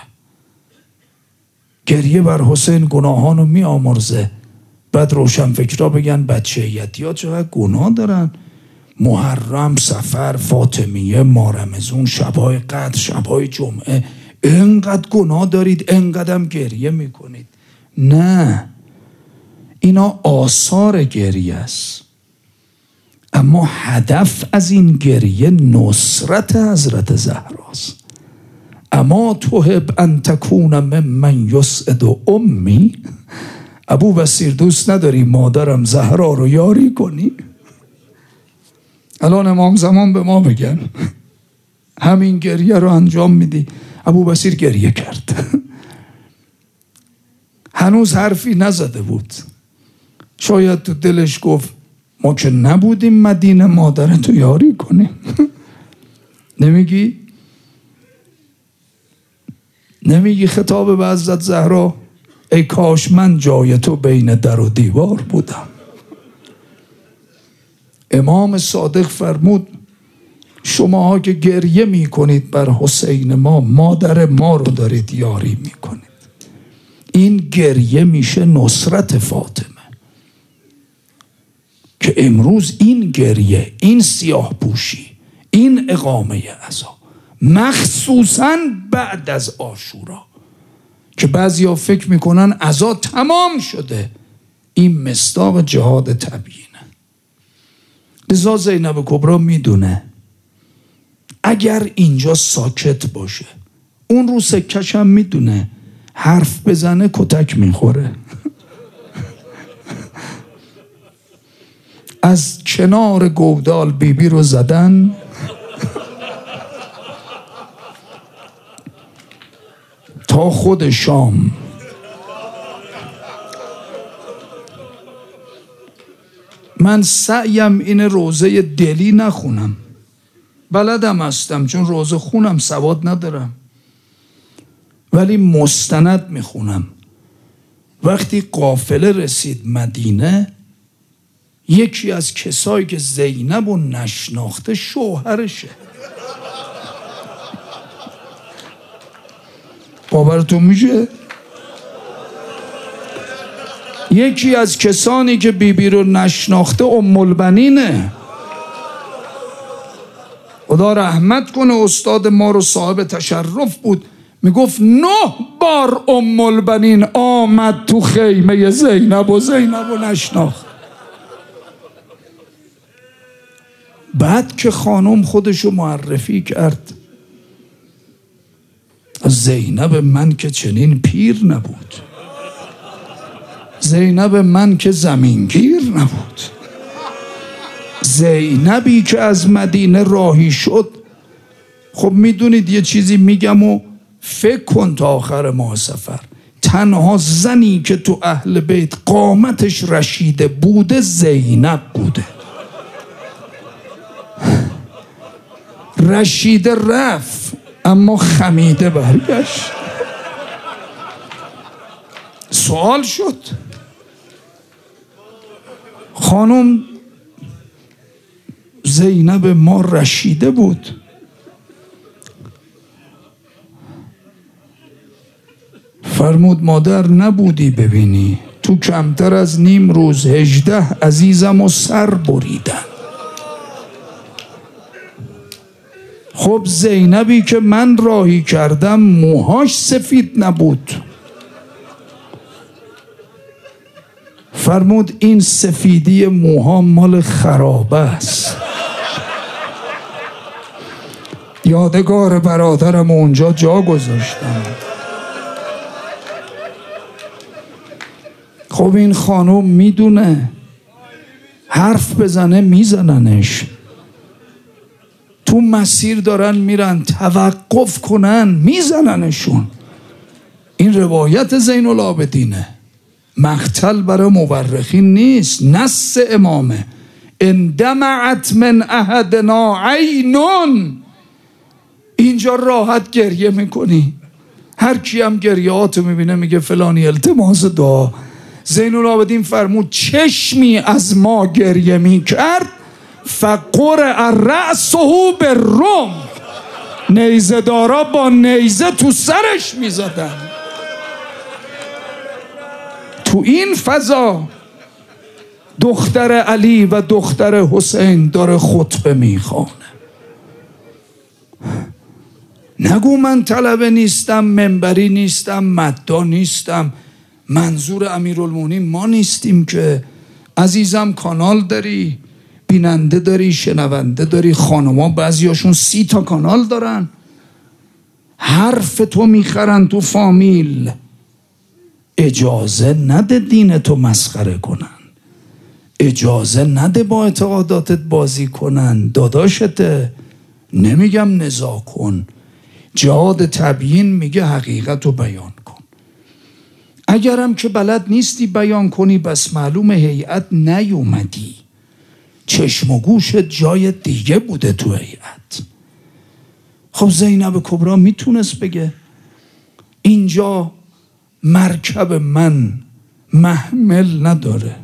گریه بر حسین گناهانو می آمرزه. بعد روشن فکرها بگن بچه هیئتی ها چقدر گناه دارن، محرم، سفر، فاطمیه، مارمزون، شبهای قدر، شبهای جمعه، اینقدر گناه دارید، اینقدر گریه میکنید. نه، اینا آثار گریه است، اما هدف از این گریه نصرت حضرت زهراست. اما تحب ان تکون ممن یسعد امی، ابو بصیر دوست نداری مادرم زهرا رو یاری کنی؟ الان امام زمان به ما بگن همین گریه رو انجام میدی. ابو بصیر گریه کرد، هنوز حرفی نزده بود، شاید تو دلش گفت ما که نبودیم مدینه مادرتو یاری کنیم. نمیگی؟ نمیگی خطاب به حضرت زهرا ای کاش من جای تو بین در و دیوار بودم. امام صادق فرمود شماها که گریه می کنید بر حسین ما، مادر ما رو دارید یاری می کنید. این گریه میشه نصرت فاطمه، که امروز این گریه، این سیاه پوشی، این اقامه عزا، مخصوصا بعد از عاشورا که بعضیا فکر میکنن عزا تمام شده، این مصداق جهاد تبیینه. لذا زینب کبرا میدونه اگر اینجا ساکت باشه، اون رو سکش هم میدونه حرف بزنه کتک میخوره. از کنار گودال بیبی رو زدن، تا خود شام. من سعیم این روزه دلی نخونم، بلدم هستم چون روزه خونم، سواد ندارم، ولی مستند میخونم. وقتی قافله رسید مدینه، یکی از کسایی که زینب رو نشناخته شوهرشه. باورتون میشه؟ یکی از کسانی که بیبی رو نشناخته ام البنینه. خدا رحمت کنه، استاد ما رو صاحب تشرف بود، میگفت نه بار ام البنین آمد تو خیمه زینب و زینب رو نشناخت. بعد که خانم خودشو معرفی کرد، زینب من که چنین پیر نبود، زینب من که زمینگیر نبود، زینبی که از مدینه راهی شد. خب میدونید یه چیزی میگم و فکر کن تا آخر ماه سفر، تنها زنی که تو اهل بیت قامتش رشیده بوده زینب بوده. رشیده رفت اما خمیده برگشت. سوال شد، خانم زینب ما رشیده بود، فرمود مادر نبودی ببینی، تو کمتر از نیم روز هجده عزیزم و سر بریدن. خب زینبی که من راهی کردم موهاش سفید نبود. فرمود این سفیدی موها مال خرابه است، یادگار برادرم اونجا جا گذاشتم. خب این خانم میدونه حرف بزنه میزننش، تو مسیر دارن میرن توقف کنن میزننشون. این روایت زین العابدینه، مقتل برای مورخین نیست، نص امامه. اندمعت من احدنا عینون. اینجا راحت گریه میکنی، هر کی هم گریهاتو میبینه میگه فلانی التماس دعا. زین العابدین فرمود چشمی از ما گریه میکرد، فقرع رأسه بالرمح، نیزه دارا با نیزه تو سرش میزدن. تو این فضا دختر علی و دختر حسین داره خطبه میخوانه. نگو من طلبه نیستم، منبری نیستم، مدعا نیستم. منظور امیرالمومنین ما نیستیم که. عزیزم کانال داری، بیننده داری، شنونده داری. خانوما بعضیاشون سی تا کانال دارن، حرف تو میخرن تو فامیل. اجازه نده دین تو مسخره کنن، اجازه نده با اعتقاداتت بازی کنن. داداشته، نمیگم نزاع کن، جهاد تبیین میگه حقیقت رو بیان کن. اگرم که بلد نیستی بیان کنی، بس معلوم هیئت نیومدی، چشم و گوشت جای دیگه بوده تو هیئت. خب زینب کبرا میتونست بگه اینجا مرکب من محمل نداره،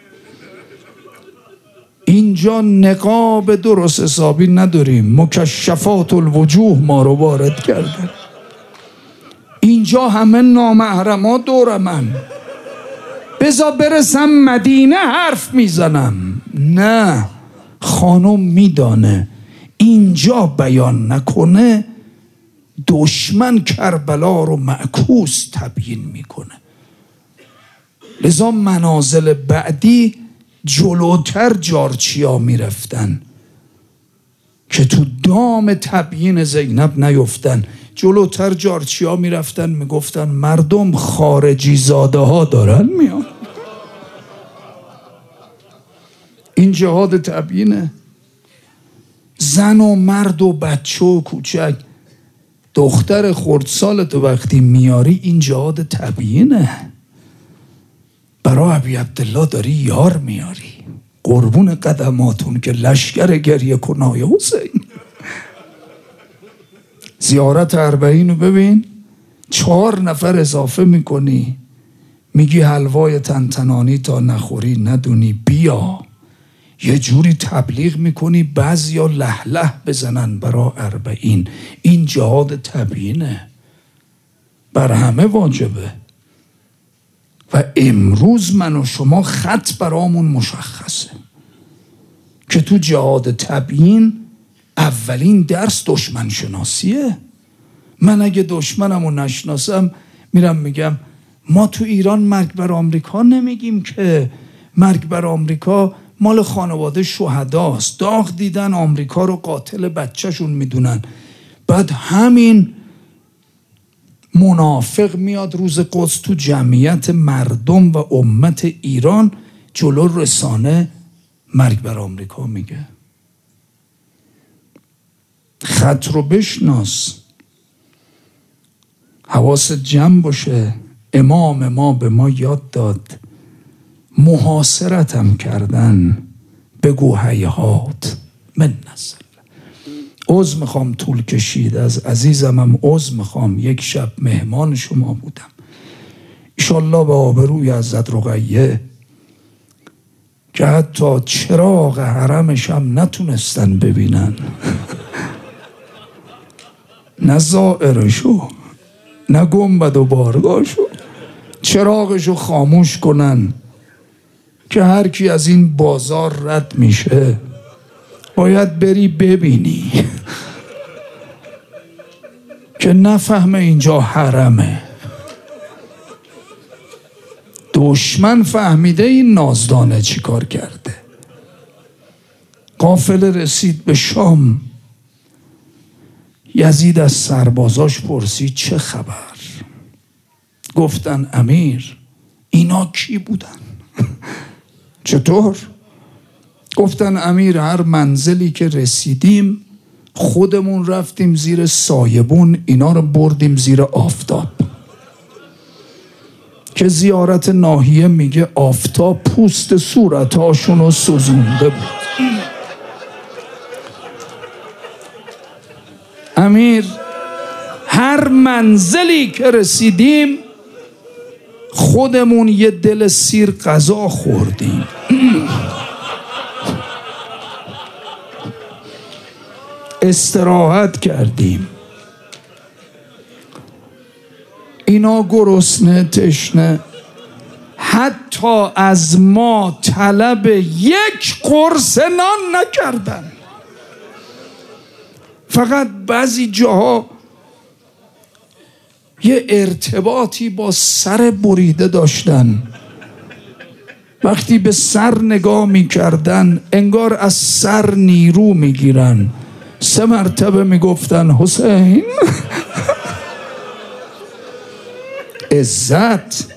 اینجا نقاب درست حسابی نداریم، مکشفات الوجوه ما رو وارد کرده، اینجا همه نامحرما دور من، بذار برسم مدینه حرف میزنم. نه، خانم میدانه اینجا بیان نکنه دشمن کربلا رو معکوس تبیین میکنه. لذا منازل بعدی جلوتر جارچیا میرفتن که تو دام تبیین زینب نیفتن. جلوتر جارچیا میرفتن میگفتن مردم خارجی زاده ها دارن میان. این جهاد تبیینه. زن و مرد و بچه و کوچک، دختر خردسال تو وقتی میاری این جهاد تبیینه. برای ابی عبدالله داری یار میاری، قربون قدماتون که لشکر گریه کنای حسین. زیارت اربعین رو ببین، چهار نفر اضافه میکنی، میگی حلوای تنتنانی تا نخوری ندونی بیا. یه جوری تبلیغ میکنی بعضیا له له بزنن برا اربعین. این جهاد تبیینه، بر همه واجبه. و امروز من و شما خط برامون مشخصه که تو جهاد تبیین اولین درس دشمن شناسیه. من اگه دشمنمو نشناسم میرم میگم ما تو ایران مرگ بر آمریکا نمیگیم که، مرگ بر آمریکا مال خانواده شهداست، داغ دیدن آمریکا رو قاتل بچهشون میدونن. بعد همین منافق میاد روز قدس تو جمعیت مردم و امت ایران جلو رسانه مرگ بر آمریکا میگه. خط رو بشناس، حواست جمع باشه. امام ما به ما یاد داد، محاصرتم کردن بگو هیهات من نزل. عذر میخوام طول کشید، از عزیزمم عذر میخوام، یک شب مهمان شما بودم. ایشالله به آبروی حضرت رقیه که حتی چراغ حرمش هم نتونستن ببینن، نه زائرشو نه گنبد و بارگاهشو، چراغشو خاموش کنن که هر کی از این بازار رد میشه باید بری ببینی که نفهمه اینجا حرمه. دشمن فهمیده این نازدانه چی کار کرده. قافله رسید به شام، یزید از سربازاش پرسید چه خبر؟ گفتن امیر اینا کی بودن؟ چطور؟ گفتن امیر هر منزلی که رسیدیم خودمون رفتیم زیر سایبون، اینا رو بردیم زیر آفتاب. که زیارت ناحیه میگه آفتاب پوست صورتاشون رو سوزونده بود. امیر هر منزلی که رسیدیم خودمون یه دل سیر غذا خوردیم. استراحت کردیم. اینا گرسنه تشنه حتی از ما طلب یک قرص نان نکردن. فقط بعضی جاها یه ارتباطی با سر بریده داشتن، وقتی به سر نگاه میکردن انگار از سر نیرو میگیرن. سه مرتبه میگفتن حسین. عزت.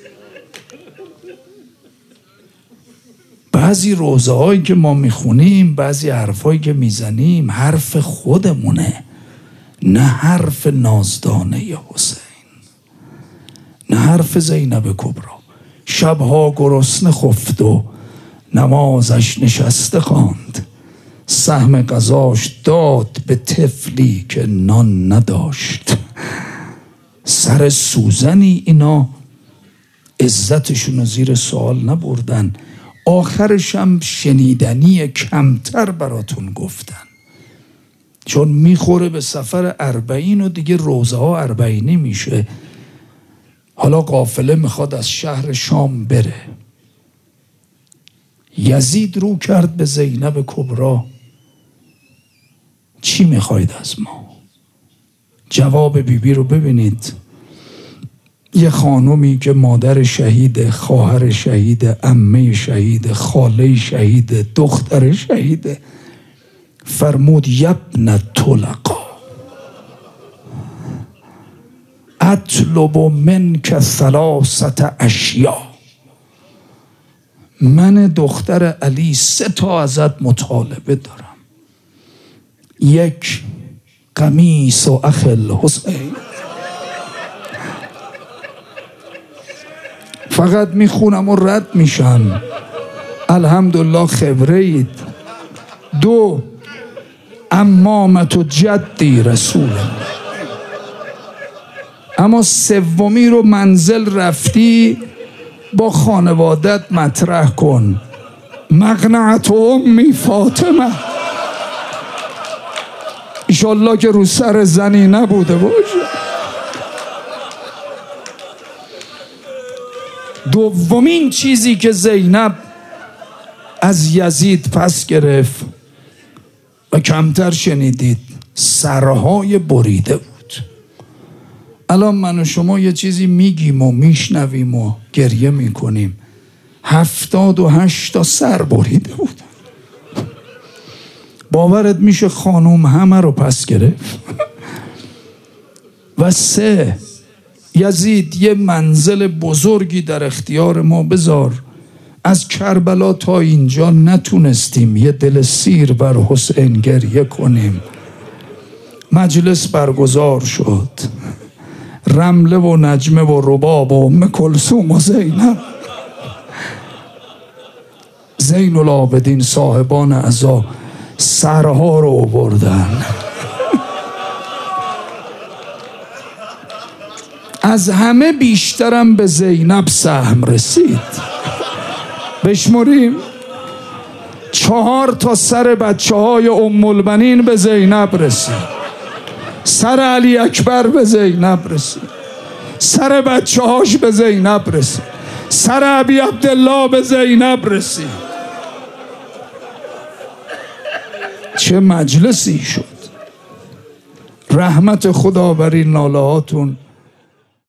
بعضی روزه هایی که ما میخونیم، بعضی حرفایی که میزنیم حرف خودمونه، نه حرف نازدانه حسین، نه حرف زینب کبرا. شبها گرسنه خفت و نمازش نشسته خواند، سهم غذاش داد به طفلی که نان نداشت. سر سوزنی اینا عزتشون رو زیر سوال نبردن. آخرش هم شنیدنی کمتر براتون گفتن، چون میخوره به سفر اربعین و دیگه روزه ها اربعینی میشه. حالا قافله میخواد از شهر شام بره. یزید رو کرد به زینب کبرا، چی میخواید از ما؟ جواب بیبی بی رو ببینید. یه خانومی که مادر شهید، خواهر شهید، عمه شهید، خاله شهید، دختر شهید، فرمود یبن طلقا اطلب منک ثلاثه اشیا. من دختر علی سه تا ازت مطالبه دارم. یک، قمیص و اخل حسین. فقط میخونم و رد میشن. الحمدلله خبره اید. دو، عمامت و جدی رسول. اما سومی رو منزل رفتی با خانوادت مطرح کن. مقنعت امی فاطمه. ایشالله که رو سر زنی نبوده باشه. دومین چیزی که زینب از یزید پس گرفت و کمتر شنیدید، سرهای بریده بود. الان من و شما یه چیزی میگیم و میشنویم و گریه میکنیم، هفتاد و هشت تا سر بریده بود. باورت میشه خانوم همه رو پس گرفت. و سه، یزید یه منزل بزرگی در اختیار ما بذار. از کربلا تا اینجا نتونستیم یه دل سیر بر حسین گریه کنیم. مجلس برگزار شد، رمله و نجمه و رباب و ام کلثوم و زینب، زین العابدین صاحبان عزا سرها رو آوردن. از همه بیشترم به زینب سهم رسید. بشمریم، چهار تا سر بچه های ام البنین به زینب رسید، سر علی اکبر به زینب رسید، سر بچه هاش به زینب رسید، سر ابی عبدالله به زینب رسید. چه مجلسی شد. رحمت خدا بر این ناله هاتون